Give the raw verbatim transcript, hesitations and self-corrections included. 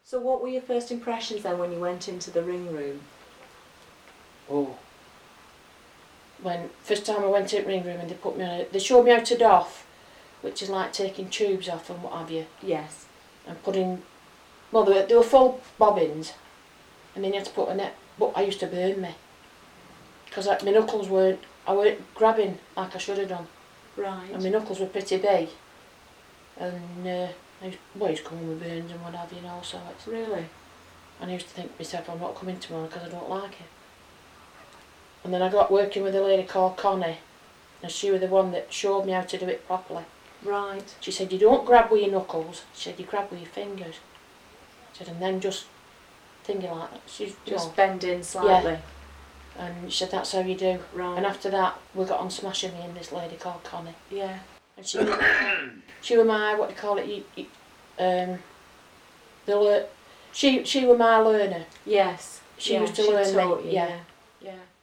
So what were your first impressions then when you went into the ring room? Oh. When first time I went in the ring room and they put me on it, they showed me how to doff, which is like taking tubes off and what have you. Yes. And putting, well, they were, they were full bobbins, and then you had to put a net. But I used to burn me because like, my knuckles weren't, I weren't grabbing like I should have done. Right. And my knuckles were pretty big, and uh, I used, well, I used to come home with burns and what have you, and all sorts. Really? And I used to think to myself, I'm not coming tomorrow because I don't like it. And then I got working with a lady called Connie, and she was the one that showed me how to do it properly. Right. She said, you don't grab with your knuckles, she said, you grab with your fingers. She said, and then just thinking like that. She's, just well, bend in slightly. Yeah. And she said, that's how you do. Right. And after that, we got on smashing me and this lady called Connie. Yeah. And she, she was my, what do you call it, you, you, um, the lear- she, she was my learner. Yes. She yeah, used to she learn taught me, you, yeah. yeah. Yeah.